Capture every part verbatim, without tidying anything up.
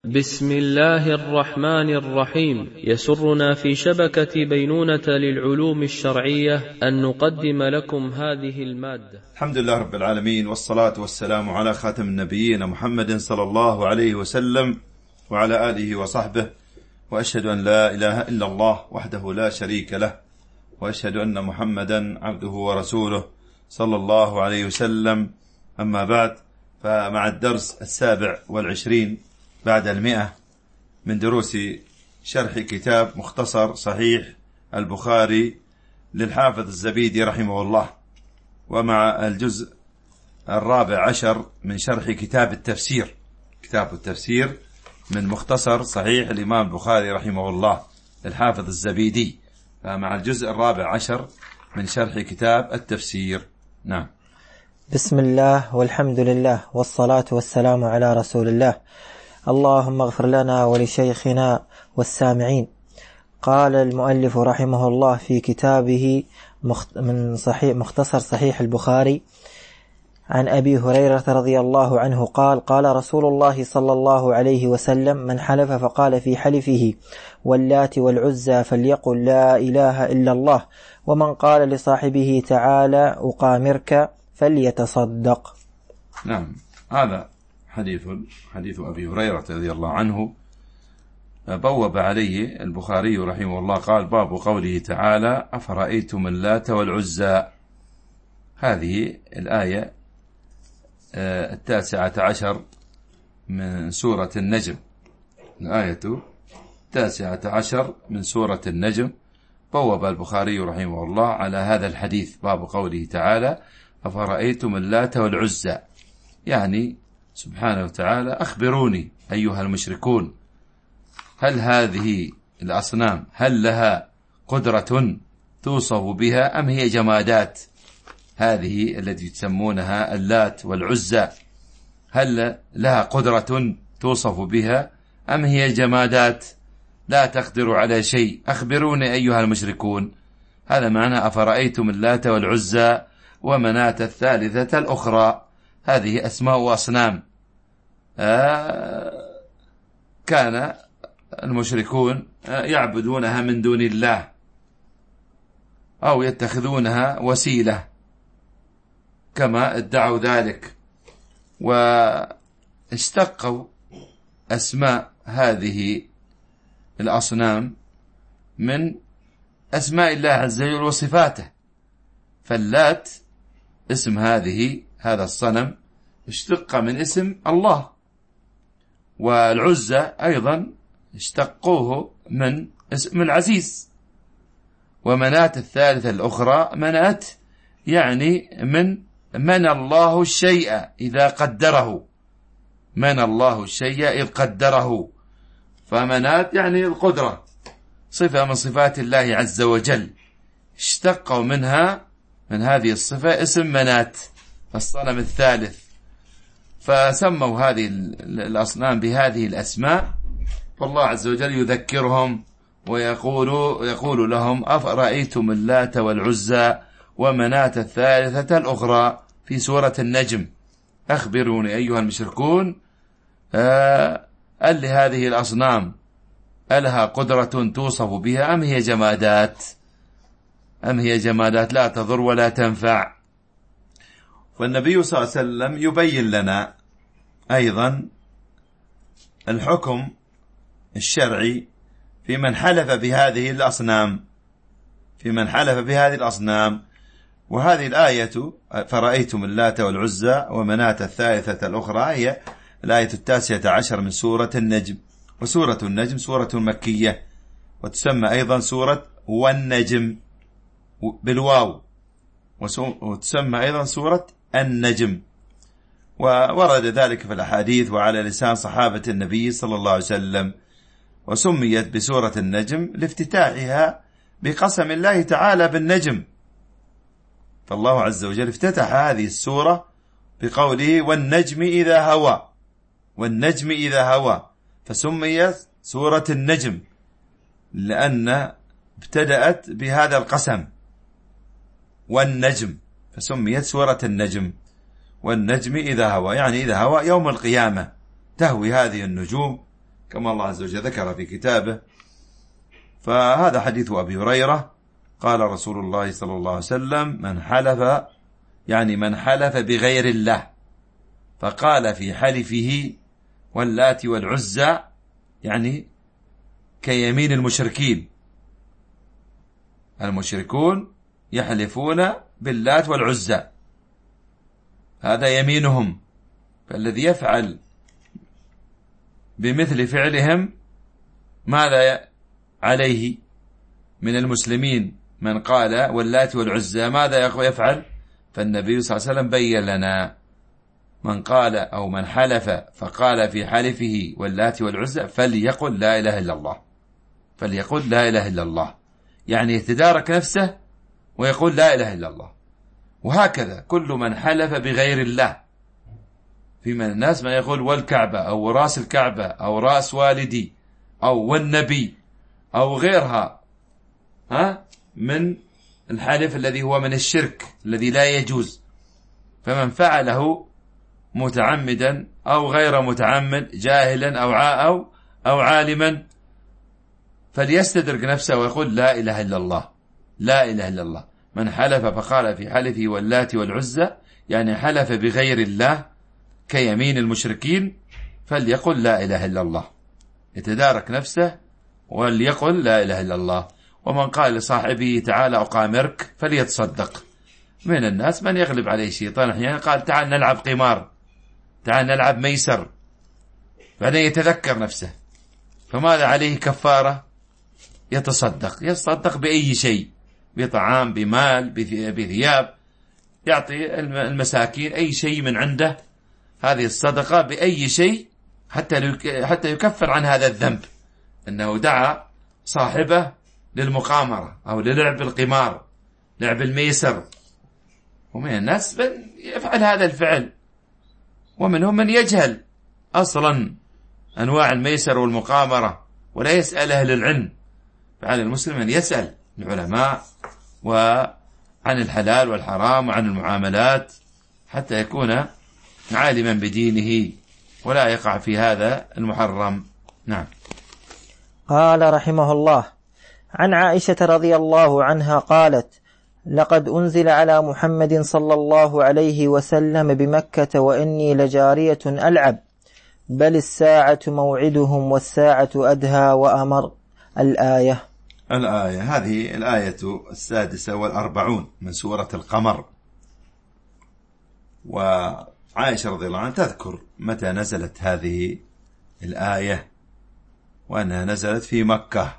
بسم الله الرحمن الرحيم. يسرنا في شبكة بينونة للعلوم الشرعية أن نقدم لكم هذه المادة. الحمد لله رب العالمين، والصلاة والسلام على خاتم النبيين محمد صلى الله عليه وسلم وعلى آله وصحبه، وأشهد أن لا إله إلا الله وحده لا شريك له، وأشهد أن محمدا عبده ورسوله صلى الله عليه وسلم. أما بعد، فمع الدرس السابع والعشرين بعد المئة من دروس شرح كتاب مختصر صحيح البخاري للحافظ الزبيدي رحمه الله، ومع الجزء الرابع عشر من شرح كتاب التفسير كتاب التفسير من مختصر صحيح الإمام البخاري رحمه الله للحافظ الزبيدي، فمع الجزء الرابع عشر من شرح كتاب التفسير. نعم. بسم الله والحمد لله والصلاة والسلام على رسول الله. اللهم اغفر لنا ولشيخنا والسامعين. قال المؤلف رحمه الله في كتابه من صحيح مختصر صحيح البخاري عن أبي هريرة رضي الله عنه قال: قال رسول الله صلى الله عليه وسلم: من حلف فقال في حلفه واللات والعزى فليقل لا إله إلا الله، ومن قال لصاحبه تعالى أقامرك فليتصدق. نعم، هذا حديث حديث أبي هريرة رضي الله عنه بوب عليه البخاري رحمه الله، قال: باب قوله تعالى: أفرأيتم اللات والعزى. هذه الآية التاسعة عشر من سورة النجم، الآية التاسعة عشر من سورة النجم. بوب البخاري رحمه الله على هذا الحديث باب قوله تعالى: أفرأيتم اللات والعزى، يعني سبحانه وتعالى: أخبروني أيها المشركون، هل هذه الأصنام هل لها قدرة توصف بها أم هي جمادات؟ هذه التي تسمونها اللات والعزى هل لها قدرة توصف بها أم هي جمادات لا تقدر على شيء؟ أخبروني أيها المشركون. هذا معنى أفرأيتم اللات والعزى ومناة الثالثة الأخرى. هذه أسماء وأصنام آه كان المشركون يعبدونها من دون الله أو يتخذونها وسيلة كما ادعوا ذلك، واشتقوا أسماء هذه الأصنام من أسماء الله عز وجل وصفاته. فاللات اسم هذه هذا الصنم اشتق من اسم الله، والعزى أيضا اشتقوه من اسم العزيز، ومناة الثالثة الأخرى مناة يعني من من الله الشيء إذا قدره، من الله الشيء إذ قدره، فمناة يعني القدرة، صفة من صفات الله عز وجل، اشتقوا منها من هذه الصفة اسم مناة الصنم الثالث، فسموا هذه الأصنام بهذه الأسماء. فالله عز وجل يذكرهم ويقول يقول لهم: أفرأيتم اللات والعزى ومناة الثالثة الأخرى في سورة النجم، أخبروني أيها المشركون، آه أل هذه الأصنام ألها قدرة توصف بها أم هي جمادات أم هي جمادات لا تضر ولا تنفع؟ والنبي صلى الله عليه وسلم يبين لنا أيضا الحكم الشرعي في من حلف بهذه الأصنام في من حلف بهذه الأصنام وهذه الآية: فرأيتم اللات والعزى ومناة الثالثة الأخرى، هي الآية التاسعة عشر من سورة النجم. وسورة النجم سورة مكية، وتسمى أيضا سورة والنجم بالواو، وتسمى أيضا سورة النجم، وورد ذلك في الأحاديث وعلى لسان صحابة النبي صلى الله عليه وسلم. وسميت بسورة النجم لافتتاحها بقسم الله تعالى بالنجم، فالله عز وجل افتتح هذه السورة بقوله: والنجم إذا هوى، والنجم إذا هوى، فسميت سورة النجم لأن ابتدأت بهذا القسم والنجم، فسميت سورة النجم. والنجم إذا هوى يعني إذا هوى يوم القيامة تهوي هذه النجوم كما الله عز وجل ذكر في كتابه. فهذا حديث أبي هريرة قال رسول الله صلى الله عليه وسلم: من حلف يعني من حلف بغير الله فقال في حلفه واللات والعزى يعني كيمين المشركين. المشركون يحلفون باللات والعزى، هذا يمينهم، فالذي يفعل بمثل فعلهم ماذا عليه من المسلمين؟ من قال واللات والعزى ماذا يفعل؟ فالنبي صلى الله عليه وسلم بين لنا: من قال أو من حلف فقال في حلفه واللات والعزى فليقل لا إله إلا الله، فليقل لا إله إلا الله، يعني يتدارك نفسه ويقول لا إله إلا الله. وهكذا كل من حلف بغير الله، في من الناس من يقول والكعبة أو راس الكعبة أو راس والدي أو والنبي أو غيرها، ها من الحلف الذي هو من الشرك الذي لا يجوز. فمن فعله متعمدا أو غير متعمد، جاهلا أو أو أو عالما، فليستدرك نفسه ويقول لا إله إلا الله، لا إله إلا الله. من حلف فقال في حلفه واللات والعزى يعني حلف بغير الله كيمين المشركين، فليقل لا إله إلا الله، يتدارك نفسه وليقل لا إله إلا الله. ومن قال لصاحبه تعالى أقامرك فليتصدق. من الناس من يغلب عليه الشيطان أحيانا قال تعال نلعب قمار، تعال نلعب ميسر، بعدين يتذكر نفسه، فماذا عليه؟ كفارة، يتصدق، يتصدق بأي شيء، بطعام، بمال، بثياب، يعطي المساكين أي شيء من عنده، هذه الصدقة بأي شيء حتى حتى يكفر عن هذا الذنب، أنه دعا صاحبه للمقامرة أو للعب القمار، لعب الميسر. ومن الناس من يفعل هذا الفعل، ومنهم من يجهل أصلا أنواع الميسر والمقامرة ولا يسأل أهل العلم. فعلى المسلم أن يسأل العلماء وعن الحلال والحرام وعن المعاملات حتى يكون عالما بدينه ولا يقع في هذا المحرم. نعم. قال رحمه الله: عن عائشة رضي الله عنها قالت: لقد أنزل على محمد صلى الله عليه وسلم بمكة وإني لجارية ألعب، بل الساعة موعدهم والساعة أدهى وأمر. الآية. الآية هذه الآية السادسة والأربعون من سورة القمر. وعائشة رضي الله عنها تذكر متى نزلت هذه الآية، وأنها نزلت في مكة،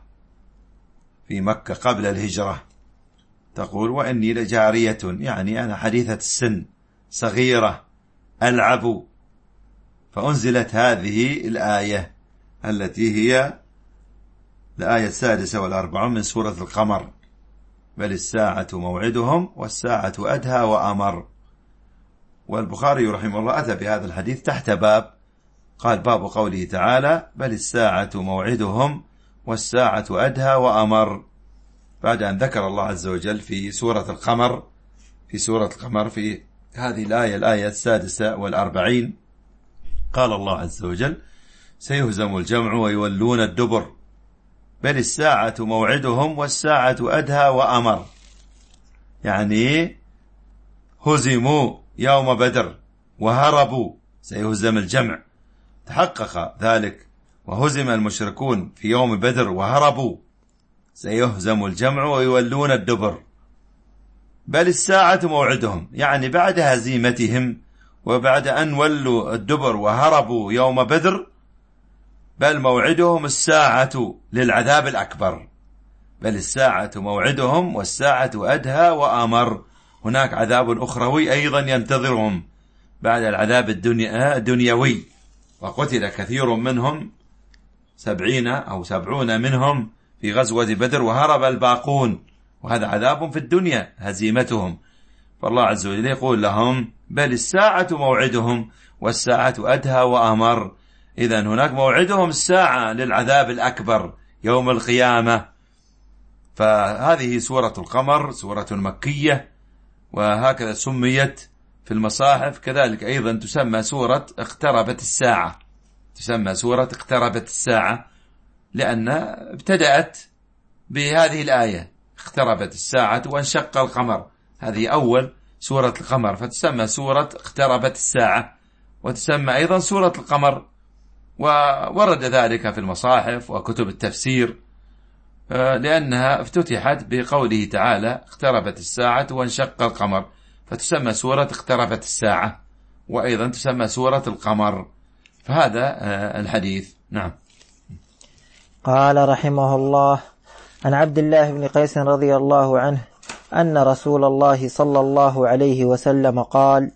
في مكة قبل الهجرة. تقول: وإني لجارية، يعني أنا حديثة السن صغيرة ألعب، فأنزلت هذه الآية التي هي الآية السادسة والأربعون من سورة القمر: بل الساعة موعدهم والساعة أدهى وأمر. والبخاري رحمه الله أتى بهذا الحديث تحت باب، قال: باب قوله تعالى: بل الساعة موعدهم والساعة أدهى وأمر، بعد أن ذكر الله عز وجل في سورة القمر في سورة القمر في هذه الآية الآية السادسة والأربعين قال الله عز وجل: سيهزم الجمع ويولون الدبر، بل الساعة موعدهم والساعة أدهى وأمر. يعني هزموا يوم بدر وهربوا، سيهزم الجمع، تحقق ذلك، وهزم المشركون في يوم بدر وهربوا، سيهزم الجمع ويولون الدبر. بل الساعة موعدهم، يعني بعد هزيمتهم وبعد أن ولوا الدبر وهربوا يوم بدر، بل موعدهم الساعة للعذاب الأكبر. بل الساعة موعدهم والساعة أدهى وأمر. هناك عذاب أخروي أيضا ينتظرهم بعد العذاب الدنيوي، وقتل كثير منهم، سبعين أو سبعون منهم في غزوة بدر، وهرب الباقون، وهذا عذاب في الدنيا هزيمتهم. فالله عز وجل يقول لهم: بل الساعة موعدهم والساعة أدهى وأمر. إذن هناك موعدهم الساعة للعذاب الأكبر يوم القيامة. فهذه سورة القمر سورة مكية، وهكذا سميت في المصاحف، كذلك أيضا تسمى سورة اقتربت الساعة، تسمى سورة اقتربت الساعة، لأن ابتدأت بهذه الآية اقتربت الساعة وانشق القمر، هذه أول سورة القمر، فتسمى سورة اقتربت الساعة، وتسمى أيضا سورة القمر. وورد ذلك في المصاحف وكتب التفسير، لأنها افتتحت بقوله تعالى اقتربت الساعة وانشق القمر، فتسمى سورة اقتربت الساعة، وأيضا تسمى سورة القمر. فهذا الحديث. نعم. قال رحمه الله: عن عبد الله بن قيس رضي الله عنه أن رسول الله صلى الله عليه وسلم قال: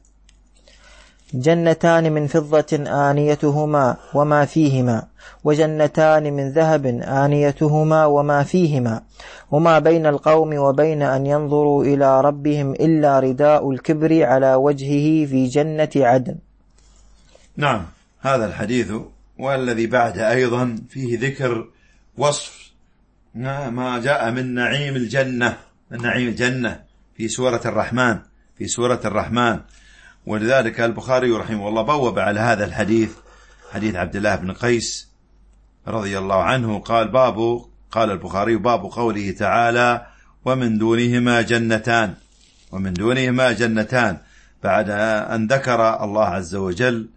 جنتان من فضة آنيتهما وما فيهما، وجنتان من ذهب آنيتهما وما فيهما، وما بين القوم وبين أن ينظروا إلى ربهم إلا رداء الكبر على وجهه في جنة عدن. نعم، هذا الحديث والذي بعده أيضا فيه ذكر وصف ما جاء من نعيم الجنة، من نعيم الجنة في سورة الرحمن، في سورة الرحمن. ولذلك البخاري رحمه الله بوب على هذا الحديث، حديث عبد الله بن قيس رضي الله عنه، قال باب قال البخاري باب قوله تعالى: ومن دونهما جنتان، ومن دونهما جنتان، بعد أن ذكر الله عز وجل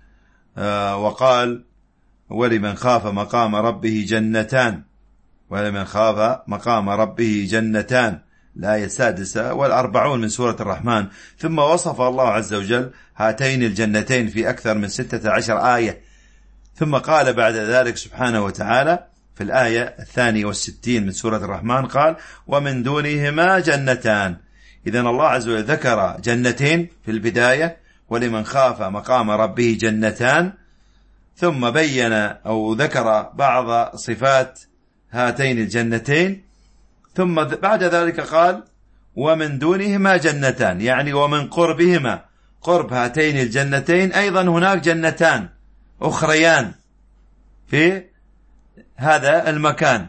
وقال: ولمن خاف مقام ربه جنتان، ولمن خاف مقام ربه جنتان، الآية السادسة والأربعون من سورة الرحمن. ثم وصف الله عز وجل هاتين الجنتين في أكثر من ستة عشر آية، ثم قال بعد ذلك سبحانه وتعالى في الآية الثانية والستين من سورة الرحمن قال: ومن دونهما جنتان. إذن الله عز وجل ذكر جنتين في البداية، ولمن خاف مقام ربه جنتان، ثم بين أو ذكر بعض صفات هاتين الجنتين، ثم بعد ذلك قال: ومن دونهما جنتان، يعني ومن قربهما، قرب هاتين الجنتين أيضا هناك جنتان أخريان في هذا المكان.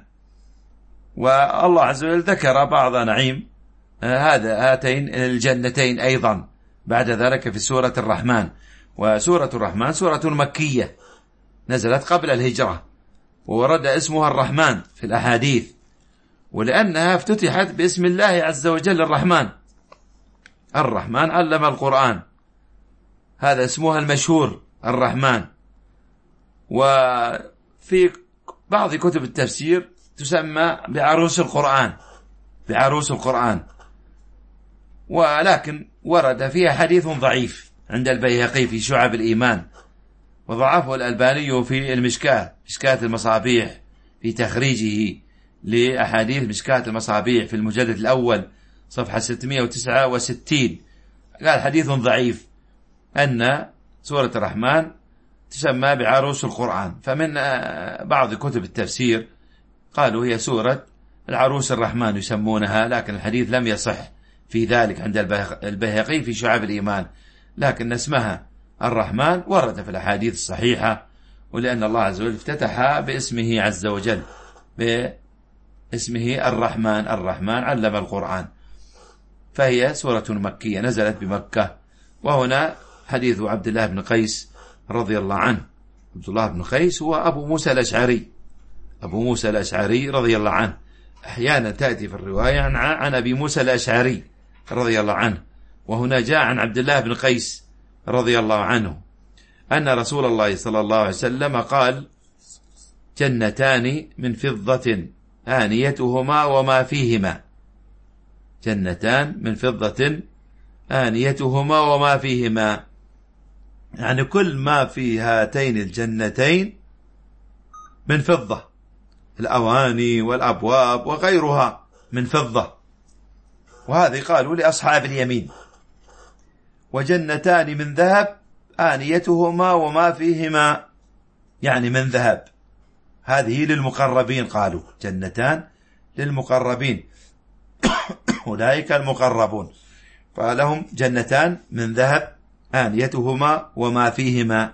والله عز وجل ذكر بعض نعيم هذا هاتين الجنتين أيضا بعد ذلك في سورة الرحمن. وسورة الرحمن سورة مكية نزلت قبل الهجرة، وورد اسمها الرحمن في الأحاديث، ولأنها افتتحت باسم الله عز وجل الرحمن. الرحمن علم القرآن، هذا اسمها المشهور الرحمن. وفي بعض كتب التفسير تسمى بعروس القرآن، بعروس القرآن، ولكن ورد فيها حديث ضعيف عند البيهقي في شعب الإيمان، وضعفه الألباني في المشكاة، مشكاة المصابيح، في تخريجه لأحاديث مشكاة المصابيح في المجلد الأول صفحة ستمائة وتسعة وستين، قال حديث ضعيف أن سورة الرحمن تسمى بعروس القرآن. فمن بعض كتب التفسير قالوا هي سورة العروس الرحمن يسمونها، لكن الحديث لم يصح في ذلك عند البيهقي في شعب الإيمان، لكن اسمها الرحمن ورد في الأحاديث الصحيحة، ولأن الله عز وجل افتتح باسمه عز وجل، باسمه الرحمن، الرحمن علم القرآن. فهي سورة مكية نزلت بمكة. وهنا حديث عبد الله بن قيس رضي الله عنه. عبد الله بن قيس هو أبو موسى الأشعري، أبو موسى الأشعري رضي الله عنه. أحيانا تأتي في الرواية عن أبي موسى الأشعري رضي الله عنه، وهنا جاء عن عبد الله بن قيس رضي الله عنه أن رسول الله صلى الله عليه وسلم قال: جنتان من فضة آنيتهما وما فيهما، جنتان من فضة آنيتهما وما فيهما، يعني كل ما في هاتين الجنتين من فضة، الأواني والأبواب وغيرها من فضة. وهذه قالوا لأصحاب اليمين. وجنتان من ذهب آنيتهما وما فيهما، يعني من ذهب، هذه للمقربين، قالوا جنتان للمقربين أولئك المقربون، فلهم جنتان من ذهب آنيتهما وما فيهما.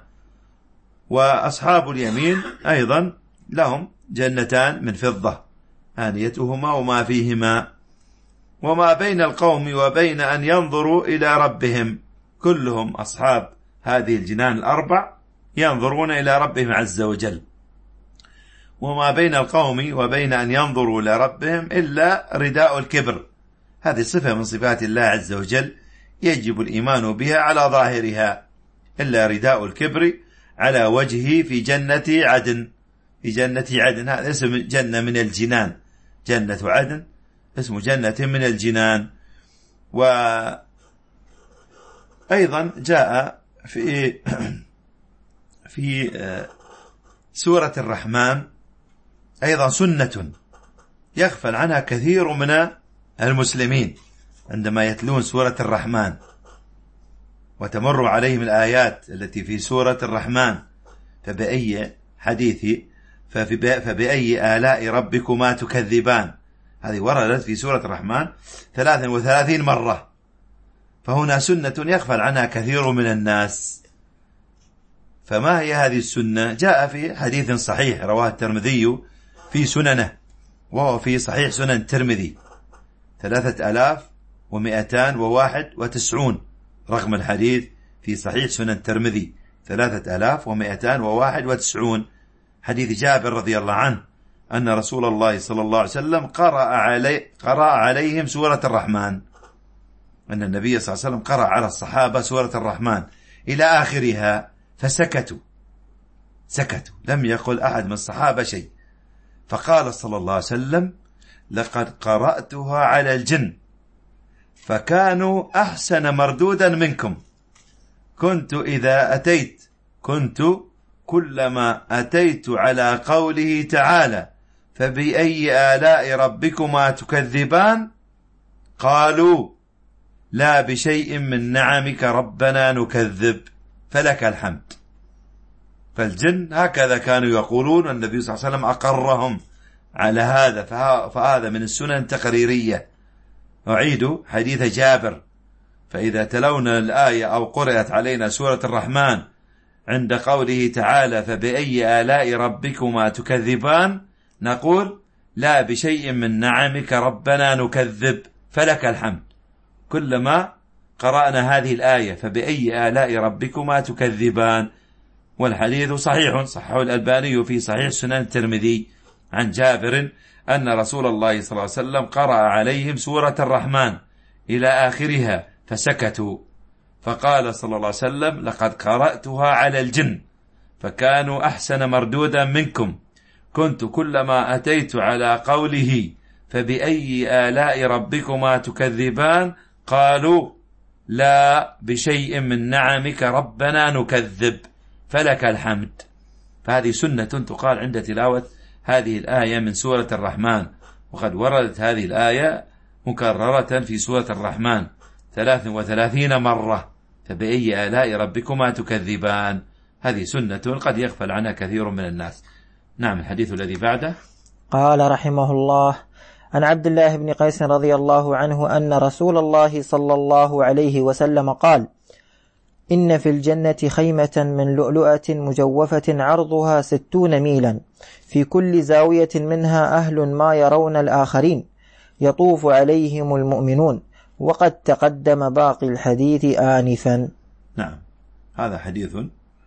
وأصحاب اليمين أيضا لهم جنتان من فضة آنيتهما وما فيهما. وما بين القوم وبين أن ينظروا إلى ربهم، كلهم أصحاب هذه الجنان الأربع ينظرون إلى ربهم عز وجل. وما بين القوم وبين أن ينظروا إلى ربهم إلا رداء الكبر. هذه صفة من صفات الله عز وجل يجب الإيمان بها على ظاهرها، إلا رداء الكبر على وجهه في جنة عدن. في جنة عدن، هذا اسم جنة من الجنان، جنة عدن اسم جنة من الجنان. وأيضا جاء في في سورة الرحمن أيضا سنة يغفل عنها كثير من المسلمين عندما يتلون سورة الرحمن وتمر عليهم الآيات التي في سورة الرحمن، فبأي حديث فبأي آلاء ربكما تكذبان. هذه وردت في سورة الرحمن ثلاث وثلاثين مرة، فهنا سنة يغفل عنها كثير من الناس. فما هي هذه السنة؟ جاء في حديث صحيح رواه الترمذي في سننه، وهو في صحيح سنن الترمذي ثلاثة آلاف ومئتان وواحد وتسعون رقم الحديث في صحيح سنن الترمذي ثلاثة آلاف ومئتان وواحد وتسعون، حديث جابر رضي الله عنه أن رسول الله صلى الله عليه وسلم قرأ, علي قرأ عليهم سورة الرحمن، أن النبي صلى الله عليه وسلم قرأ على الصحابة سورة الرحمن إلى آخرها فسكتوا سكتوا لم يقل أحد من الصحابة شيء. فقال صلى الله عليه وسلم: لقد قرأتها على الجن فكانوا أحسن مردودا منكم، كنت إذا أتيت كنت كلما أتيت على قوله تعالى فبأي آلاء ربكما تكذبان قالوا لا بشيء من نعمك ربنا نكذب فلك الحمد. فالجن هكذا كانوا يقولون، والنبي صلى الله عليه وسلم أقرهم على هذا، فهذا من السنن التقريرية. أعيد حديث جابر: فإذا تلونا الآية أو قرأت علينا سورة الرحمن عند قوله تعالى فبأي آلاء ربكما تكذبان نقول لا بشيء من نعمك ربنا نكذب فلك الحمد. كلما قرأنا هذه الآية فبأي آلاء ربكما تكذبان، والحديث صحيح صححه الألباني في صحيح سنن الترمذي عن جابر أن رسول الله صلى الله عليه وسلم قرأ عليهم سورة الرحمن إلى آخرها فسكتوا، فقال صلى الله عليه وسلم: لقد قرأتها على الجن فكانوا أحسن مردودا منكم، كنت كلما أتيت على قوله فبأي آلاء ربكما تكذبان قالوا لا بشيء من نعمك ربنا نكذب فلك الحمد. فهذه سنة تقال عند تلاوة هذه الآية من سورة الرحمن، وقد وردت هذه الآية مكررة في سورة الرحمن ثلاث وثلاثين مرة: فبأي آلاء ربكما تكذبان. هذه سنة قد يغفل عنها كثير من الناس. نعم. الحديث الذي بعده: قال رحمه الله: عن عبد الله بن قيس رضي الله عنه أن رسول الله صلى الله عليه وسلم قال: إن في الجنة خيمة من لؤلؤة مجوفة عرضها ستون ميلا، في كل زاوية منها أهل ما يرون الآخرين، يطوف عليهم المؤمنون، وقد تقدم باقي الحديث آنفا. نعم. هذا حديث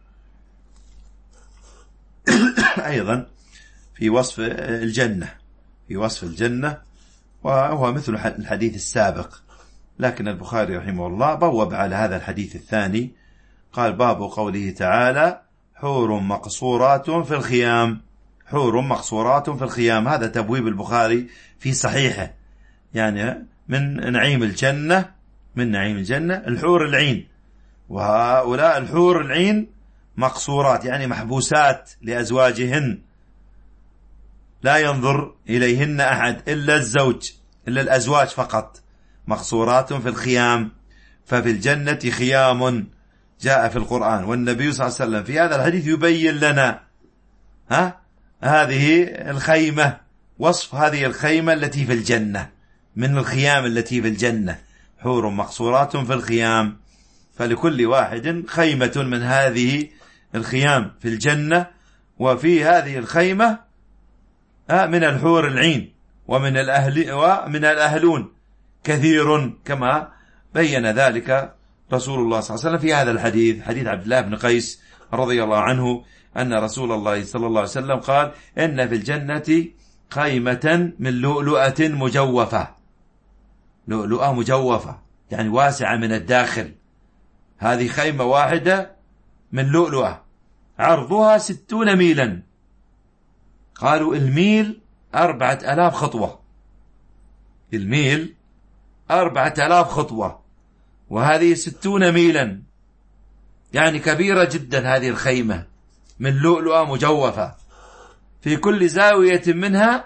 أيضا في وصف الجنة في وصف الجنة وهو مثل الحديث السابق، لكن البخاري رحمه الله بوب على هذا الحديث الثاني، قال: باب قوله تعالى حور مقصورات في الخيام. حور مقصورات في الخيام، هذا تبويب البخاري في صحيحه، يعني من نعيم الجنة من نعيم الجنة الحور العين، وهؤلاء الحور العين مقصورات يعني محبوسات لأزواجهن، لا ينظر إليهن أحد إلا الزوج إلا الأزواج فقط. مقصورات في الخيام، ففي الجنة خيام جاء في القرآن، والنبي صلى الله عليه وسلم في هذا الحديث يبين لنا ها هذه الخيمة، وصف هذه الخيمة التي في الجنة من الخيام التي في الجنة. حور مقصورات في الخيام، فلكل واحد خيمة من هذه الخيام في الجنة، وفي هذه الخيمة من الحور العين ومن الأهل ومن الأهلون كثير، كما بين ذلك رسول الله صلى الله عليه وسلم في هذا الحديث، حديث عبد الله بن قيس رضي الله عنه أن رسول الله صلى الله عليه وسلم قال إن في الجنة خيمة من لؤلؤة مجوفة. لؤلؤة مجوفة يعني واسعة من الداخل. هذه خيمة واحدة من لؤلؤة عرضها ستون ميلا. قالوا الميل أربعة آلاف خطوة. الميل أربعة آلاف خطوة وهذه ستون ميلا، يعني كبيرة جدا. هذه الخيمة من لؤلؤة مجوفة في كل زاوية منها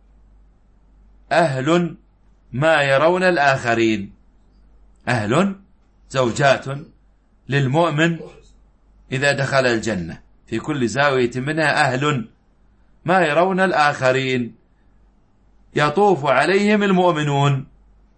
أهل ما يرون الآخرين. أهل زوجات للمؤمن إذا دخل الجنة، في كل زاوية منها أهل ما يرون الآخرين يطوف عليهم المؤمنون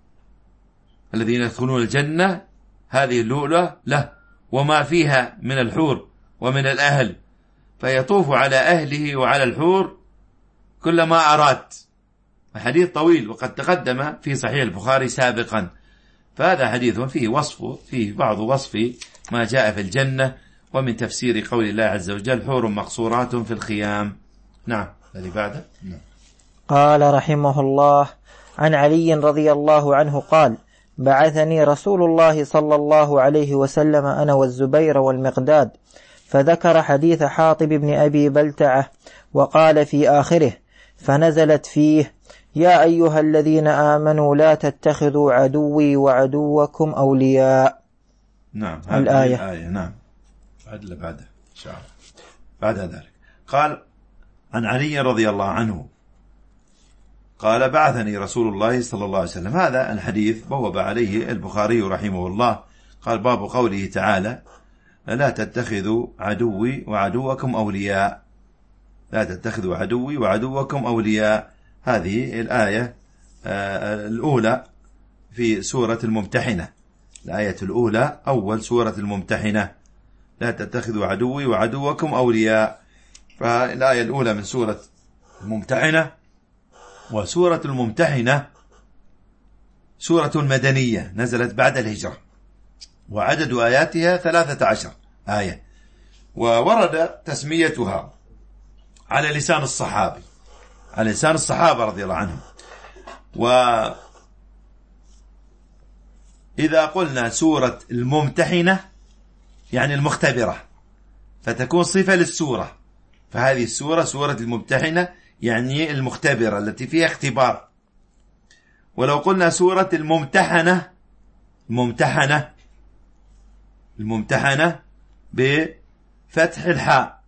الذين يدخلون الجنة. هذه اللؤلؤة له وما فيها من الحور ومن الأهل، فيطوف على أهله وعلى الحور كلما أراد. حديث طويل وقد تقدم في صحيح البخاري سابقا. فهذا حديث فيه وصف فيه بعض وصف ما جاء في الجنة، ومن تفسير قول الله عز وجل حور مقصورات في الخيام. نعم الذي بعده. نعم. قال رحمه الله: عن علي رضي الله عنه قال: بعثني رسول الله صلى الله عليه وسلم أنا والزبير والمقداد، فذكر حديث حاطب بن أبي بلتعة وقال في آخره: فنزلت فيه: يا أيها الذين آمنوا لا تتخذوا عدوي وعدوكم أولياء. نعم الآية. الآية. نعم بعد بعد شعر بعد ذلك قال عن علي رضي الله عنه قال: بعثني رسول الله صلى الله عليه وسلم. هذا الحديث بوب عليه البخاري رحمه الله. قال: باب قوله تعالى: لا تتخذوا عدوي وعدوكم أولياء. لا تتخذوا عدوي وعدوكم أولياء. هذه الآية الأولى في سورة الممتحنة. الآية الأولى أول سورة الممتحنة: لا تتخذوا عدوي وعدوكم أولياء. فالآية الأولى من سورة الممتحنة. وسورة الممتحنة سورة مدنية نزلت بعد الهجرة، وعدد آياتها ثلاثة عشر آية، وورد تسميتها على لسان الصحابي على لسان الصحابة رضي الله عنهم. وإذا قلنا سورة الممتحنة يعني المختبرة، فتكون صفة للسورة. فهذه السورة سورة الممتحنة يعني المختبرة التي فيها اختبار. ولو قلنا سورة الممتحنة الممتحنة الممتحنة بفتح الحاء،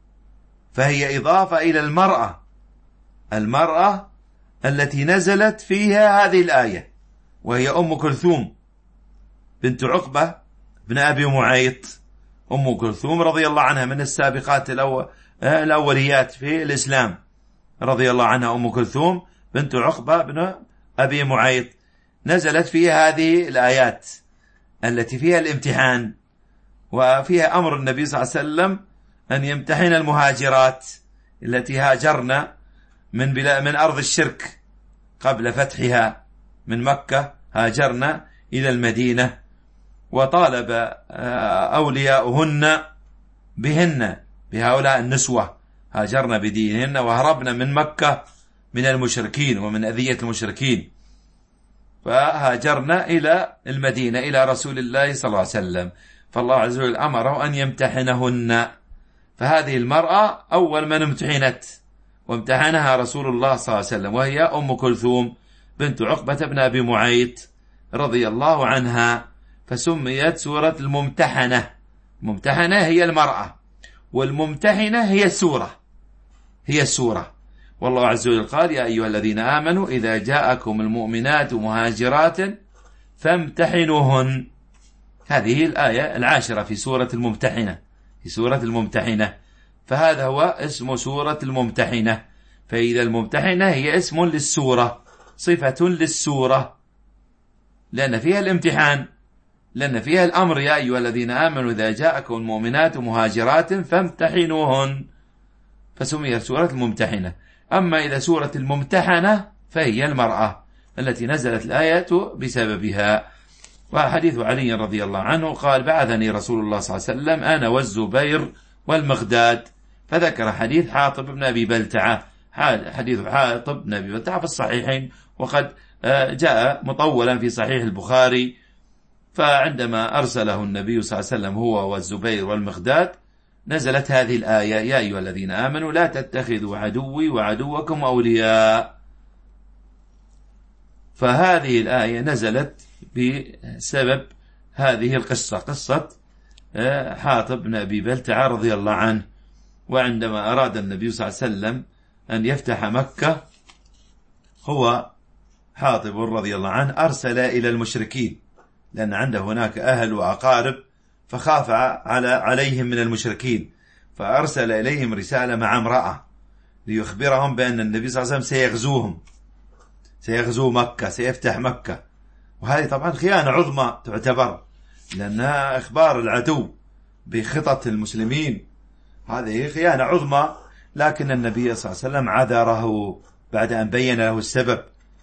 فهي إضافة إلى المرأة المرأة التي نزلت فيها هذه الآية، وهي أم كلثوم بنت عقبة بن أبي معيط. أم كلثوم رضي الله عنها من السابقات الأوليات في الإسلام، رضي الله عنها. أم كلثوم بنت عقبة بن أبي معيط نزلت فيها هذه الآيات التي فيها الامتحان، وفيها أمر النبي صلى الله عليه وسلم أن يمتحن المهاجرات التي هاجرن من بلا من أرض الشرك قبل فتحها من مكة، هاجرن إلى المدينة، وطالب أولياؤهن بهن بهؤلاء النسوة هاجرن بدينهن وهربن من مكة من المشركين ومن أذية المشركين، فهاجرن إلى المدينة إلى رسول الله صلى الله عليه وسلم. فالله عز وجل أمره أن يمتحنهن. فهذه المرأة أول من امتحنت وامتحنها رسول الله صلى الله عليه وسلم، وهي أم كلثوم بنت عقبة بن أبي معيط رضي الله عنها، فسميت سورة الممتحنة. الممتحنة هي المرأة، والممتحنة هي السورة هي السورة. والله عز وجل قال: يا أيها الذين آمنوا إذا جاءكم المؤمنات مهاجرات فامتحنوهن. هذه الآية العاشرة في سورة الممتحنة في سورة الممتحنة فهذا هو اسم سورة الممتحنة. فإذا الممتحنة هي اسم للسورة، صفة للسورة، لأن فيها الامتحان، لأن فيها الأمر: يا أيها الذين آمنوا إذا جاءكم المؤمنات مهاجرات فامتحنوهن، فسميت سورة الممتحنة. أما إذا سورة الممتحنة فهي المرأة التي نزلت الآية بسببها. وحديث علي رضي الله عنه قال: بعثني رسول الله صلى الله عليه وسلم أنا والزبير والمغداد. فذكر حديث حاطب بن أبي بلتعة، حديث حاطب بن أبي بلتعة في الصحيحين، وقد جاء مطولا في صحيح البخاري. فعندما أرسله النبي صلى الله عليه وسلم هو والزبير والمغداد نزلت هذه الآية: يا أيها الذين آمنوا لا تتخذوا عدوي وعدوكم أولياء. فهذه الآية نزلت بسبب هذه القصة، قصة حاطب بن أبي بلتعة رضي الله عنه. وعندما أراد النبي صلى الله عليه وسلم أن يفتح مكة، هو حاطب رضي الله عنه أرسل إلى المشركين، لأن عنده هناك أهل وأقارب، فخاف على عليهم من المشركين، فأرسل إليهم رسالة مع امرأة ليخبرهم بأن النبي صلى الله عليه وسلم سيغزوهم، سيغزو مكة، سيفتح مكة. وهذه طبعا خيانة عظمى تعتبر، لأنها إخبار العدو بخطط المسلمين، هذه خيانة عظمى. لكن النبي صلى الله عليه وسلم عذره بعد أن بين له السبب.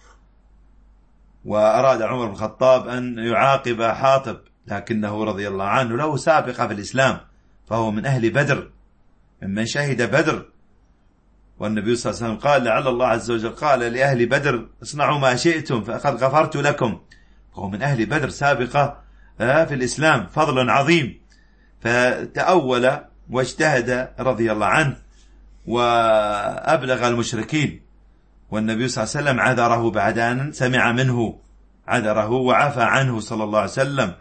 وأراد عمر بن الخطاب أن يعاقب حاطب، لكنه رضي الله عنه له سابقة في الإسلام، فهو من أهل بدر، ممن شهد بدر. والنبي صلى الله عليه وسلم قال: لعل الله عز وجل قال لأهل بدر اصنعوا ما شئتم فقد غفرت لكم. فهو من أهل بدر سابقة في الإسلام، فضل عظيم. فتأول واجتهد رضي الله عنه وأبلغ المشركين، والنبي صلى الله عليه وسلم عذره بعد أن سمع منه، عذره وعفى عنه صلى الله عليه وسلم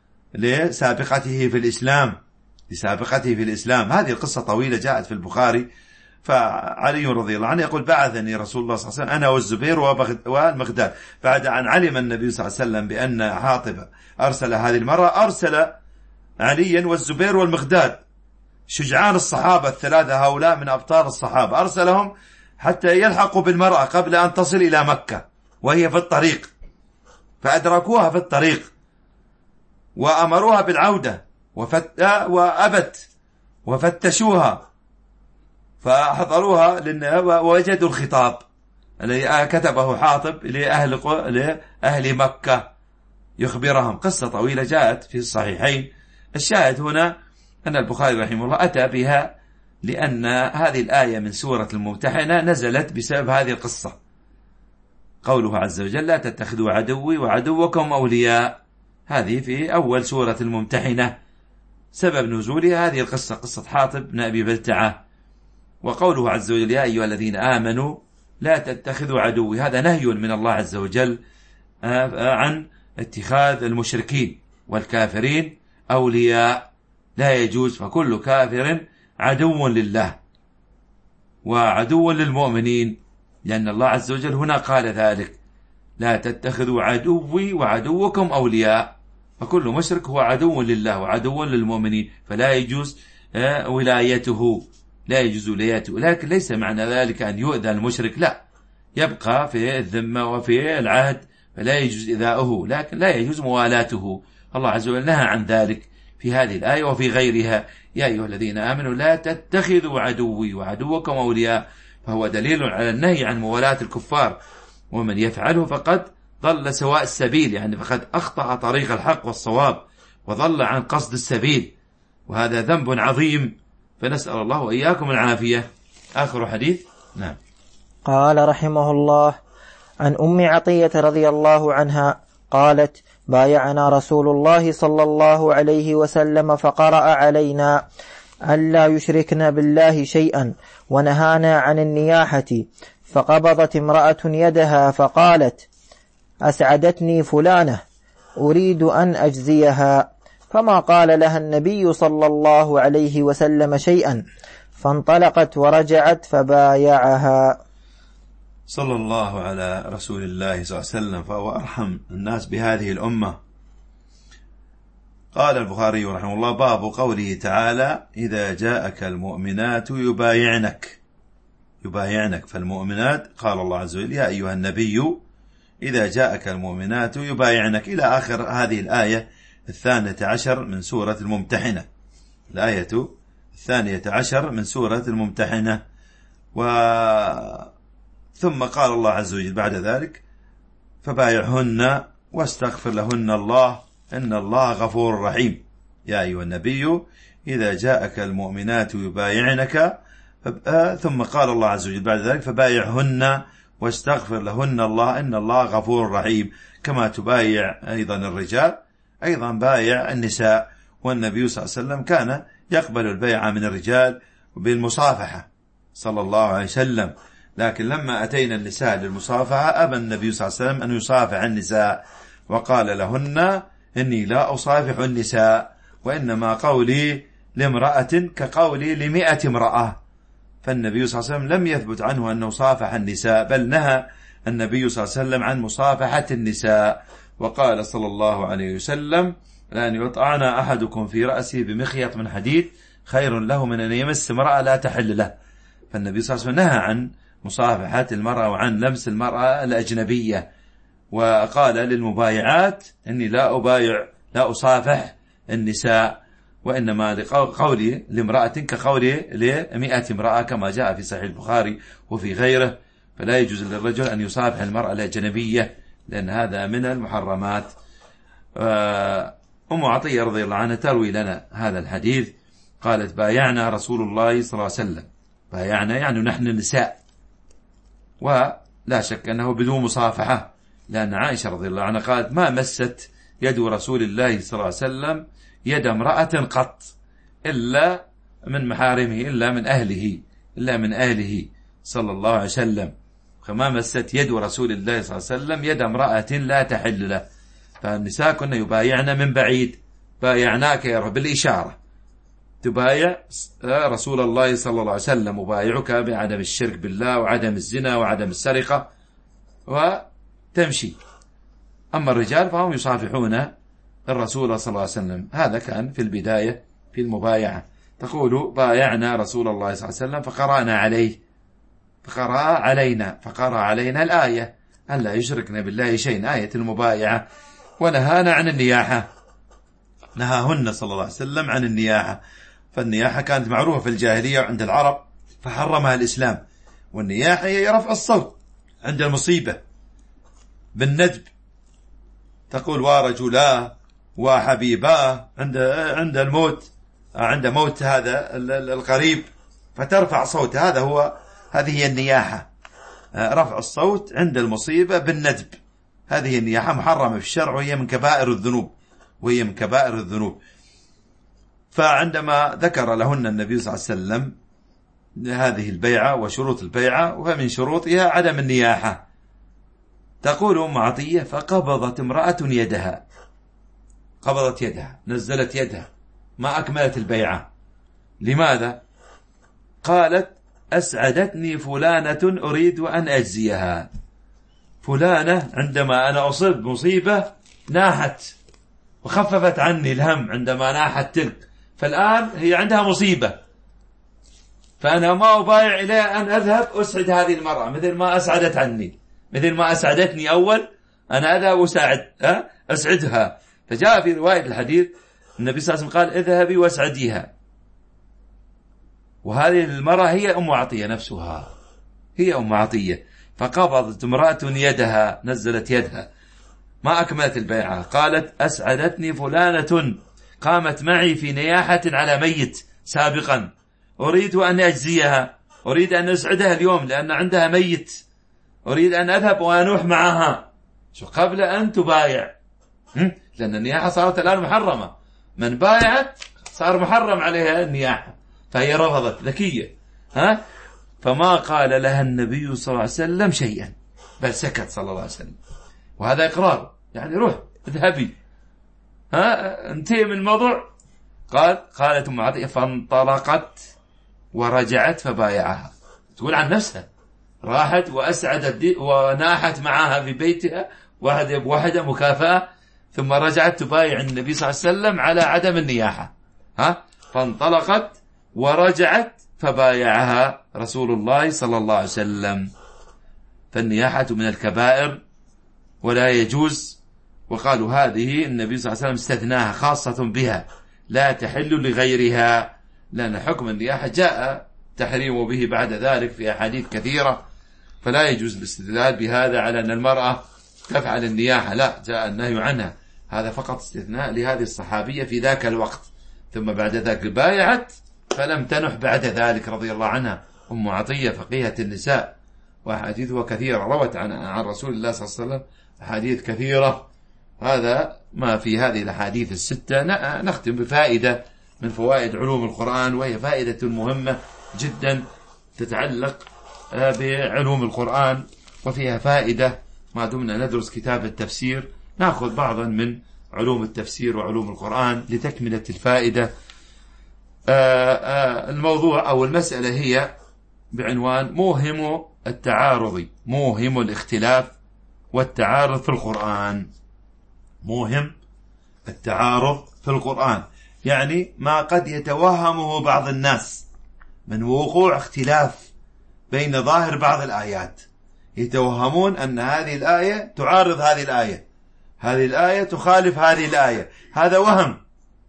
لسابقته في الإسلام، لسابقته في الإسلام. هذه القصة طويلة جاءت في البخاري. فعلي رضي الله عنه يقول: بعثني رسول الله صلى الله عليه وسلم أنا والزبير والمغداد. بعد أن علم النبي صلى الله عليه وسلم بأن حاطب أرسل هذه المرة، أرسل عليا والزبير والمغداد، شجعان الصحابة الثلاثة، هؤلاء من أبطال الصحابة، أرسلهم حتى يلحقوا بالمرأة قبل أن تصل إلى مكة وهي في الطريق، فأدركوها في الطريق وأمروها بالعودة وأبت، وفتشوها فحضروها ووجدوا الخطاب الذي كتبه حاطب لأهل, لأهل مكة يخبرهم. قصة طويلة جاءت في الصحيحين. الشاهد هنا أن البخاري رحمه الله أتى بها لأن هذه الآية من سورة الممتحنة نزلت بسبب هذه القصة، قوله عز وجل: لا تتخذوا عدوي وعدوكم أولياء. هذه في أول سورة الممتحنة، سبب نزولها هذه القصة، قصة حاطب بن أبي بلتعة. وقوله عز وجل: يا أيها الذين آمنوا لا تتخذوا عدوي، هذا نهي من الله عز وجل عن اتخاذ المشركين والكافرين أولياء، لا يجوز. فكل كافر عدو لله وعدو للمؤمنين، لأن الله عز وجل هنا قال ذلك: لا تتخذوا عدوي وعدوكم أولياء. فكل مشرك هو عدو لله وعدو للمؤمنين، فلا يجوز ولايته، لا يجوز ولايته. لكن ليس معنى ذلك أن يؤذى المشرك، لا، يبقى في الذمة وفي العهد، فلا يجوز إذاؤه، لكن لا يجوز موالاته. الله عز وجل نهى عن ذلك في هذه الآية وفي غيرها: يا أيها الذين آمنوا لا تتخذوا عدوي وعدوكم أولياء. فهو دليل على النهي عن موالاة الكفار، ومن يفعله فقد ضل سواء السبيل، يعني فقد أخطأ طريق الحق والصواب وضل عن قصد السبيل، وهذا ذنب عظيم، فنسأل الله وإياكم العافية. آخر حديث. نعم. قال رحمه الله: عن أم عطية رضي الله عنها قالت: بايعنا رسول الله صلى الله عليه وسلم فقرأ علينا ألا يشركن بالله شيئا، ونهانا عن النياحة. فقبضت امرأة يدها فقالت: أسعدتني فلانة، أريد أن أجزيها. فما قال لها النبي صلى الله عليه وسلم شيئا، فانطلقت ورجعت فبايعها. صلى الله على رسول الله صلى الله عليه وسلم، فهو أرحم الناس بهذه الأمة. قال البخاري رحمه الله: باب قوله تعالى: إذا جاءك المؤمنات يبايعنك. يبايعنك، فالمؤمنات قال الله عز وجل: يا أيها النبي إذا جاءك المؤمنات يبايعنك، إلى آخر هذه الآية الثانية عشر من سورة الممتحنة، الآية الثانية عشر من سورة الممتحنة. و ثم قال الله عز وجل بعد ذلك: فبايعهن واستغفر لهن الله إن الله غفور رحيم. يا أيها النبي إذا جاءك المؤمنات يبايعنك، ثم قال الله عز وجل بعد ذلك فبايعهن واستغفر لهن الله إن الله غفور رحيم. كما تبايع أيضا الرجال أيضا بايع النساء. والنبي صلى الله عليه وسلم كان يقبل البيعة من الرجال بالمصافحة صلى الله عليه وسلم، لكن لما أتينا النساء للمصافحة أبى النبي صلى الله عليه وسلم أن يصافح النساء، وقال لهن إني لا أصافح النساء، وإنما قولي لامرأة كقولي لمئة امرأة. فالنبي صلى الله عليه وسلم لم يثبت عنه أنه صافح النساء، بل نهى النبي صلى الله عليه وسلم عن مصافحة النساء، وقال صلى الله عليه وسلم لأن يطعن أحدكم في رأسه بمخيط من حديد خير له من أن يمس امرأة لا تحل له. فالنبي صلى الله عليه وسلم نهى عن مصافحة المرأة وعن لمس المرأة الأجنبية، وقال للمبايعات إني لا أبايع لا أصافح النساء، وإنما قولي لامرأة كقولي لمئة امرأة كما جاء في صحيح البخاري وفي غيره. فلا يجوز للرجل أن يصافح المرأة الأجنبية لأن هذا من المحرمات. أم عطية رضي الله عنها تروي لنا هذا الحديث، قالت بايعنا رسول الله صلى الله عليه وسلم، بايعنا يعني نحن النساء، ولا شك أنه بدون مصافحة، لأن عائشة رضي الله عنها قالت ما مست يد رسول الله صلى الله عليه وسلم يد امرأة قط إلا من محارمه إلا من أهله إلا من أهله صلى الله عليه وسلم. فما مست يد رسول الله صلى الله عليه وسلم يد امرأة لا تحل له. فالنساء كنا يبايعنا من بعيد، بايعناك يا رب بالإشارة، تبايع رسول الله صلى الله عليه وسلم، مبايعك بعدم الشرك بالله وعدم الزنا وعدم السرقة وتمشي. أما الرجال فهم يصافحون الرسول صلى الله عليه وسلم. هذا كان في البداية في المبايعة. تقول بايعنا رسول الله صلى الله عليه وسلم فقرأنا عليه فقرأ علينا فقرأ علينا الآية ألا يشركنا بالله شيء، آية المبايعة، ونهانا عن النياحة، نهاهن صلى الله عليه وسلم عن النياحة. فالنياحة كانت معروفة في الجاهلية عند العرب فحرمها الإسلام. والنياحة هي رفع الصوت عند المصيبة بالندب، تقول ورجلا وحبيباه عند عند الموت، عند موت هذا القريب فترفع صوت. هذا هو هذه هي النياحة، رفع الصوت عند المصيبة بالندب. هذه النياحة محرمة في الشرع وهي من كبائر الذنوب وهي من كبائر الذنوب. فعندما ذكر لهن النبي صلى الله عليه وسلم هذه البيعة وشروط البيعة، ومن شروطها عدم النياحة، تقول أم عطية فقبضت امرأة يدها، قبضت يدها نزلت يدها ما أكملت البيعة. لماذا؟ قالت أسعدتني فلانة أريد أن أجزيها. فلانة عندما أنا أصيب مصيبة ناحت وخففت عني الهم عندما ناحت تلك، فالآن هي عندها مصيبة، فأنا ما أبايع إلى أن أذهب أسعد هذه المرأة مثل ما أسعدت عني، مثل ما أسعدتني أول أنا أذهب أساعد أسعدها. فجاء في رواية الحديث النبي صلى الله عليه وسلم قال اذهبي واسعديها. وهذه المرأة هي أم عطية نفسها، هي أم عطية. فقبضت امرأة يدها نزلت يدها ما أكملت البيعة، قالت أسعدتني فلانة قامت معي في نياحة على ميت سابقا أريد أن أجزيها، أريد أن أسعدها اليوم لأن عندها ميت، أريد أن أذهب وأنوح معها شو قبل أن تبايع، لأن النياحة صارت الآن محرمة، من بايعت صار محرم عليها النياحة، فهي رفضت ذكية. ها فما قال لها النبي صلى الله عليه وسلم شيئا بل سكت صلى الله عليه وسلم، وهذا إقرار يعني روح اذهبي ها انتهي من الموضوع. قال قالت أم عطية فانطلقت ورجعت فبايعها، تقول عن نفسها راحت وأسعدت وناحت معها في بيتها واحدة بواحدة مكافأة، ثم رجعت تبايع النبي صلى الله عليه وسلم على عدم النياحة. ها فانطلقت ورجعت فبايعها رسول الله صلى الله عليه وسلم. فالنياحة من الكبائر ولا يجوز، وقالوا هذه النبي صلى الله عليه وسلم استثناها خاصة بها لا تحل لغيرها، لأن حكم النياحة جاء تحريم به بعد ذلك في أحاديث كثيرة، فلا يجوز الاستدلال بهذا على أن المرأة تفعل النياحة، لا، جاء النهي عنها، هذا فقط استثناء لهذه الصحابية في ذاك الوقت، ثم بعد ذلك بايعت فلم تنح بعد ذلك رضي الله عنها، أم عطية فقيهة النساء، وأحاديثها كثيرة، روت عن عن رسول الله صلى الله عليه وسلم أحاديث كثيرة. هذا ما في هذه الأحاديث الستة. نختم بفائدة من فوائد علوم القرآن، وهي فائدة مهمة جدا تتعلق بعلوم القرآن، وفيها فائدة ما دمنا ندرس كتاب التفسير نأخذ بعضا من علوم التفسير وعلوم القرآن لتكملة الفائدة. الموضوع أو المسألة هي بعنوان موهم التعارض، موهم الاختلاف والتعارض في القرآن. موهم التعارض في القرآن يعني ما قد يتوهمه بعض الناس من وقوع اختلاف بين ظاهر بعض الآيات، يتوهمون أن هذه الآية تعارض هذه الآية، هذه الآية تخالف هذه الآية، هذا وهم.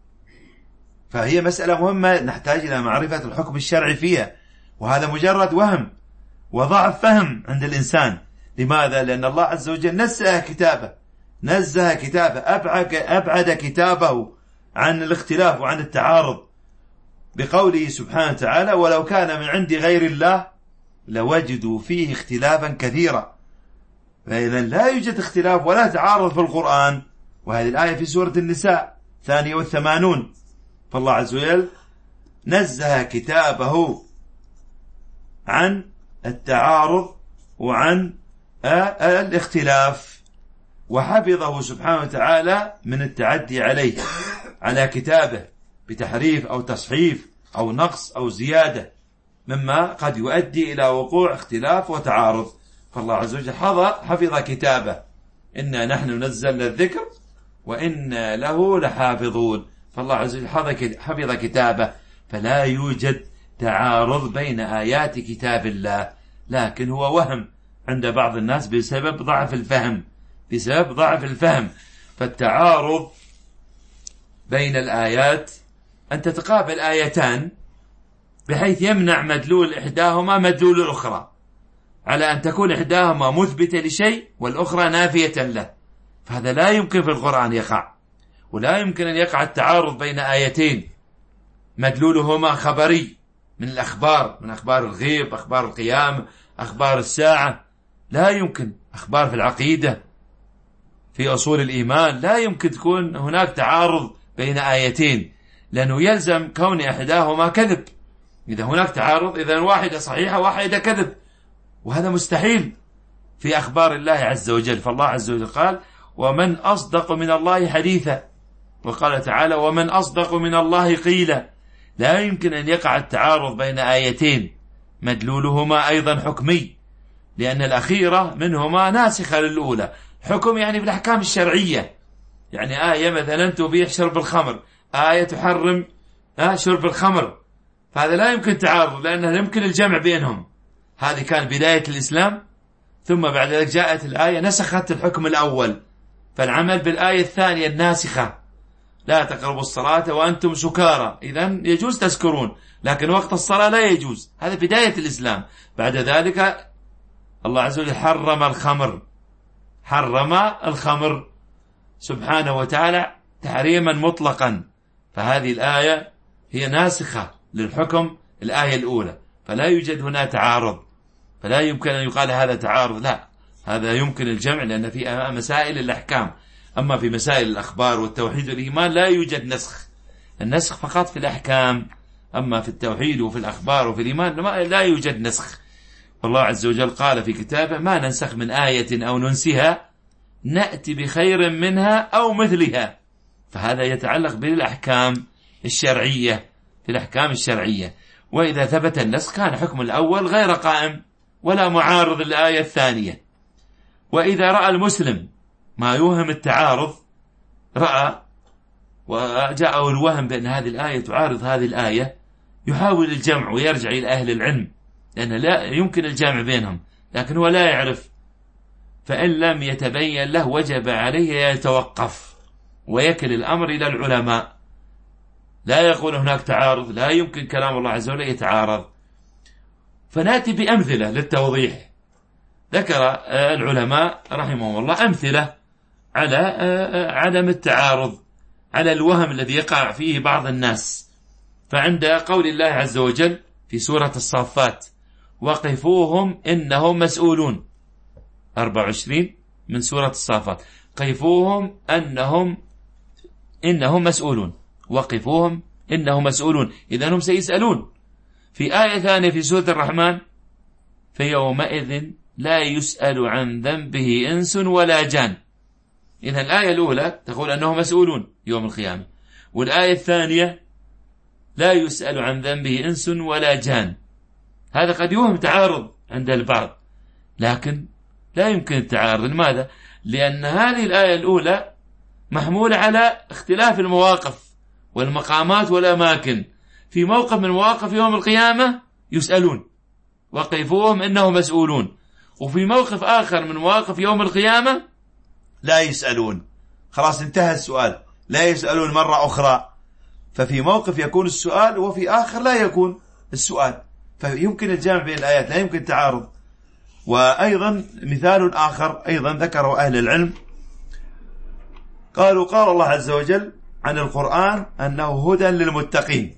فهي مسألة مهمة نحتاج إلى معرفة الحكم الشرعي فيها، وهذا مجرد وهم وضعف فهم عند الإنسان. لماذا؟ لأن الله عز وجل نزه كتابه، نزه كتابه أبعد, أبعد كتابه عن الاختلاف وعن التعارض بقوله سبحانه وتعالى: ولو كان من عند غير الله لوجدوا فيه اختلافا كثيرا. فإذا لا يوجد اختلاف ولا تعارض في القرآن، وهذه الآية في سورة النساء ثانية والثمانون. فالله عز وجل نزه كتابه عن التعارض وعن الاختلاف، وحفظه سبحانه وتعالى من التعدي عليه على كتابه بتحريف أو تصحيف أو نقص أو زيادة مما قد يؤدي إلى وقوع اختلاف وتعارض. فالله عز وجل حفظ كتابه: إنا نحن نزلنا الذكر وإنا له لحافظون. فالله عز وجل حفظ كتابه، فلا يوجد تعارض بين آيات كتاب الله، لكن هو وهم عند بعض الناس بسبب ضعف الفهم، بسبب ضعف الفهم. فالتعارض بين الآيات أن تتقابل آيتان بحيث يمنع مدلول إحداهما مدلول الأخرى، على أن تكون إحداهما مثبتة لشيء والأخرى نافية له. فهذا لا يمكن في القرآن يقع، ولا يمكن أن يقع التعارض بين آيتين مدلولهما خبري من الأخبار، من أخبار الغيب، أخبار القيامة، أخبار الساعة. لا يمكن. أخبار في العقيدة، في أصول الإيمان، لا يمكن تكون هناك تعارض بين آيتين، لأنه يلزم كون إحداهما كذب. إذا هناك تعارض إذا واحدة صحيحة واحدة كذب، وهذا مستحيل في أخبار الله عز وجل. فالله عز وجل قال: ومن أصدق من الله حديثا، وقال تعالى: ومن أصدق من الله قيلا. لا يمكن أن يقع التعارض بين آيتين مدلولهما أيضا حكمي، لأن الأخيرة منهما ناسخة للأولى. حكم يعني بالأحكام الشرعية، يعني آية مثلا تبيح شرب الخمر، آية تحرم شرب الخمر، فهذا لا يمكن تعارض، لأنه يمكن الجمع بينهم. هذه كان بداية الإسلام، ثم بعد ذلك جاءت الآية نسخت الحكم الأول، فالعمل بالآية الثانية الناسخة: لا تقربوا الصلاة وأنتم سكارى. إذن يجوز تسكرون، لكن وقت الصلاة لا يجوز. هذا بداية الإسلام. بعد ذلك الله عز وجل حرم الخمر، حرم الخمر سبحانه وتعالى تحريما مطلقا. فهذه الآية هي ناسخة للحكم الآية الأولى، فلا يوجد هنا تعارض، فلا يمكن أن يقال هذا تعارض، لا، هذا يمكن الجمع، لأن في مسائل الأحكام. أما في مسائل الأخبار والتوحيد والإيمان لا يوجد نسخ، النسخ فقط في الأحكام. أما في التوحيد وفي الأخبار وفي الإيمان لا يوجد نسخ. والله عز وجل قال في كتابه: ما ننسخ من آية أو ننسها نأتي بخير منها أو مثلها. فهذا يتعلق بالأحكام الشرعية، في الأحكام الشرعية. وإذا ثبت النسخ كان حكم الأول غير قائم ولا معارض للآية الثانية. وإذا رأى المسلم ما يوهم التعارض، رأى وجاءه الوهم بأن هذه الآية تعارض هذه الآية، يحاول الجمع ويرجع إلى أهل العلم، لأنه لا يمكن الجمع بينهم، لكن هو لا يعرف. فإن لم يتبين له وجب عليه يتوقف ويكل الأمر إلى العلماء. لا يقول هناك تعارض، لا يمكن كلام الله عز وجل يتعارض. فنأتي بأمثلة للتوضيح. ذكر العلماء رحمهم الله أمثلة على عدم التعارض على الوهم الذي يقع فيه بعض الناس. فعند قول الله عز وجل في سورة الصافات وقفوهم إنهم مسؤولون، أربعة وعشرين من سورة الصافات، قفوهم أنهم إنهم مسؤولون، وقفوهم إنهم مسؤولون، إذن هم سيسألون. في آية ثانية في سورة الرحمن فيومئذ لا يسأل عن ذنبه إنس ولا جان. إذن الآية الأولى تقول أنهم مسؤولون يوم القيامة، والآية الثانية لا يسأل عن ذنبه إنس ولا جان. هذا قد يوهم تعارض عند البعض، لكن لا يمكن التعارض. لماذا؟ لأن هذه الآية الأولى محمولة على اختلاف المواقف والمقامات والأماكن. في موقف من مواقف يوم القيامة يسألون وقفوهم إنهم مسؤولون، وفي موقف آخر من مواقف يوم القيامة لا يسألون، خلاص انتهى السؤال، لا يسألون مرة أخرى. ففي موقف يكون السؤال وفي آخر لا يكون السؤال، فيمكن الجمع بين الآيات، لا يمكن تعارض. وأيضا مثال آخر أيضا ذكره أهل العلم، قالوا قال الله عز وجل عن القرآن أنه هدى للمتقين،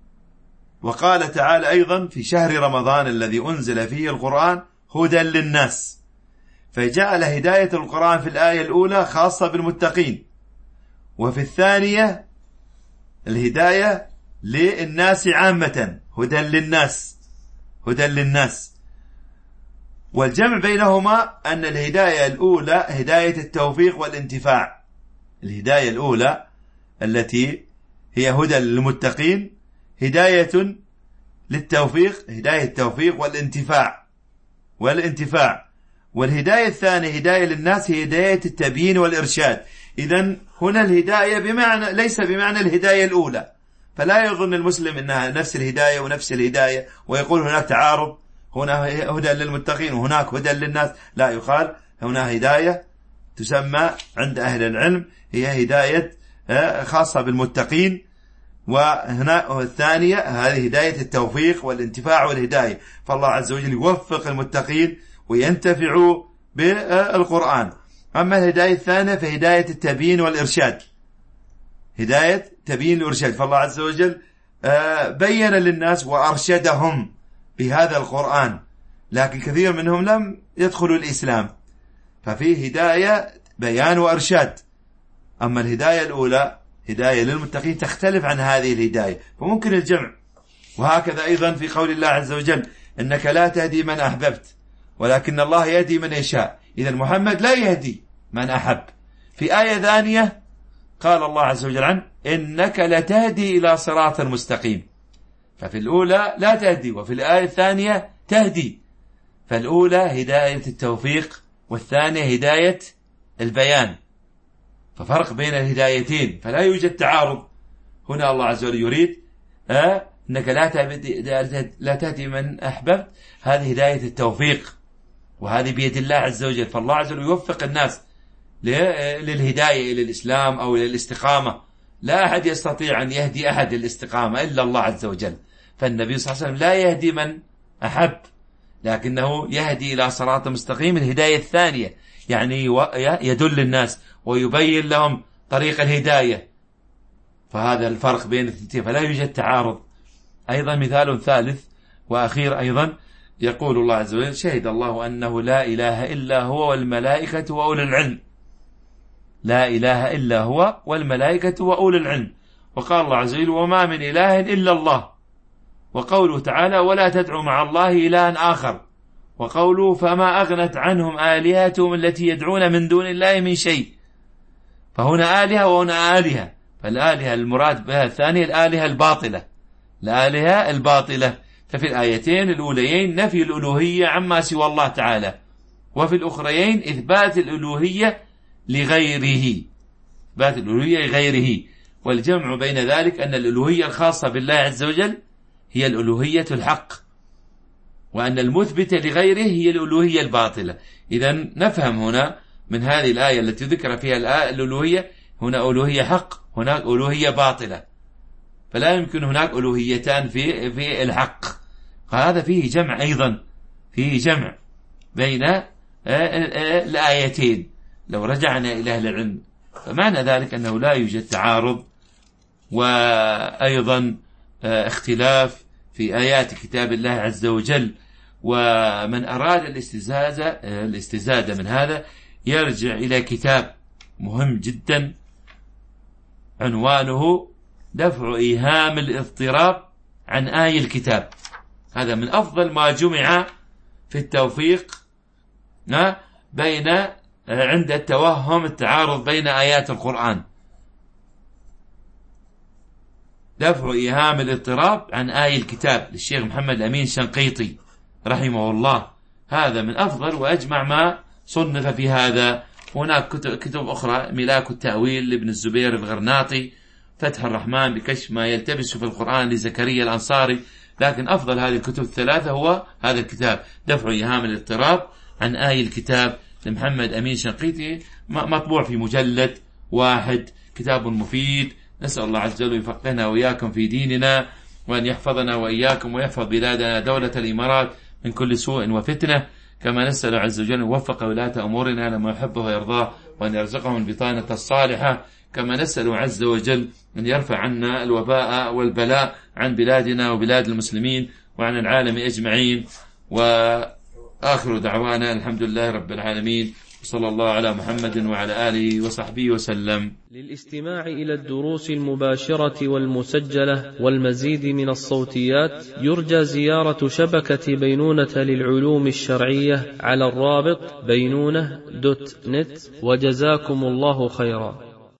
وقال تعالى أيضا في شهر رمضان الذي أنزل فيه القرآن هدى للناس، فجعل هداية القرآن في الآية الأولى خاصة بالمتقين، وفي الثانية الهداية للناس عامة، هدى للناس هدى للناس. والجمع بينهما أن الهداية الأولى هداية التوفيق والانتفاع، الهداية الأولى التي هي هدى للمتقين هداية للتوفيق، هداية التوفيق والانتفاع والانتفاع والهداية الثانية هداية للناس هي هداية التبيين والإرشاد. إذن هنا الهداية بمعنى ليس بمعنى الهداية الأولى، فلا يظن المسلم أنها نفس الهداية ونفس الهداية ويقول هناك تعارض، هنا هدى للمتقين وهناك هدى للناس. لا، يقال هنا هداية تسمى عند أهل العلم هي هداية خاصة بالمتقين، وهنا الثانية هذه هداية التوفيق والانتفاع والهداية، فالله عز وجل يوفق المتقين وينتفعوا بالقرآن. أما الهداية الثانية فهداية التبيين والإرشاد، هداية تبيين الإرشاد، فالله عز وجل بين للناس وأرشدهم بهذا القرآن، لكن كثير منهم لم يدخلوا الإسلام، ففيه هداية بيان وإرشاد. أما الهداية الأولى هداية للمتقين تختلف عن هذه الهداية، فممكن الجمع. وهكذا أيضا في قول الله عز وجل إنك لا تهدي من أحببت ولكن الله يهدي من يشاء، إذن محمد لا يهدي من أحب. في آية ثانية قال الله عز وجل عنه إنك لتهدي إلى صراط مستقيم، ففي الأولى لا تهدي وفي الآية الثانية تهدي، فالأولى هداية التوفيق والثانية هداية البيان، ففرق بين الهدايتين، فلا يوجد تعارض. هنا الله عز وجل يريد آه إنك لا تهدي, لا تهدي من أحببت، هذه هداية التوفيق وهذه بيد الله عز وجل، فالله عز وجل يوفق الناس للهداية إلى الإسلام أو إلى الاستقامة. لا أحد يستطيع أن يهدي أحد للاستقامة إلا الله عز وجل، فالنبي صلى الله عليه وسلم لا يهدي من أحب لكنه يهدي إلى صراط مستقيم، الهداية الثانية يعني يدل الناس ويبين لهم طريق الهداية، فهذا الفرق بين الاثنين، فلا يوجد تعارض. أيضا مثال ثالث وأخير أيضا يقول الله عز وجل شهد الله أنه لا إله إلا هو والملائكة وأولي العلم، لا إله إلا هو والملائكة وأولي العلم. وقال الله عز وجل وما من إله إلا الله، وقوله تعالى ولا تدعوا مع الله إلها آخر، وقوله فما أغنت عنهم آلهتهم التي يدعون من دون الله من شيء، فهنا آلهة وهنا آلهة، فالآلهة المراد بها الثانية الآلهة الباطلة، الآلهة الباطلة. ففي الآيتين الأوليين نفي الألوهية عما سوى الله تعالى، وفي الأخريين إثبات الألوهية لغيره، إثبات الألوهية لغيره. والجمع بين ذلك أن الألوهية الخاصة بالله عز وجل هي الألوهية الحق، وأن المثبت لغيره هي الألوهية الباطلة. إذن نفهم هنا من هذه الآية التي ذكر فيها الألوهية هنا ألوهية حق، هناك ألوهية باطلة، فلا يمكن هناك ألوهيتان في في الحق. هذا فيه جمع، أيضا فيه جمع بين الآيتين. لو رجعنا إلى أهل العلم فمعنى ذلك أنه لا يوجد تعارض وأيضا اختلاف في آيات كتاب الله عز وجل. ومن أراد الاستزادة, الاستزادة من هذا يرجع إلى كتاب مهم جدا عنوانه دفع إيهام الاضطراب عن آي الكتاب. هذا من أفضل ما جمع في التوفيق بين عند التوهم التعارض بين آيات القرآن. دفع إيهام الاضطراب عن آي الكتاب للشيخ محمد الأمين الشنقيطي رحمه الله. هذا من أفضل وأجمع ما صنف في هذا. هناك كتب أخرى: ملاك التأويل لابن الزبير الغرناطي، فتح الرحمن بكشف ما يلتبس في القرآن لزكريا الأنصاري. لكن أفضل هذه الكتب الثلاثة هو هذا الكتاب دفع إيهام الاضطراب عن آي الكتاب لمحمد أمين شنقيطي، مطبوع في مجلد واحد، كتاب مفيد. نسأل الله عز وجل يفقهنا وإياكم في ديننا، وأن يحفظنا وإياكم ويحفظ بلادنا دولة الإمارات من كل سوء وفتنة. كما نسأل عز وجل يوفق ولاة أمورنا لما يحبه ويرضاه، وأن يرزقهم البطانة الصالحة. كما نسأل عز وجل أن يرفع عنا الوباء والبلاء عن بلادنا وبلاد المسلمين وعن العالم أجمعين. وآخر دعوانا الحمد لله رب العالمين، صلى الله على محمد وعلى آله وصحبه وسلم. للاستماع إلى الدروس المباشرة والمسجلة والمزيد من الصوتيات يرجى زيارة شبكة بينونة للعلوم الشرعية على الرابط بينونة دوت نت. وجزاكم الله خيرا.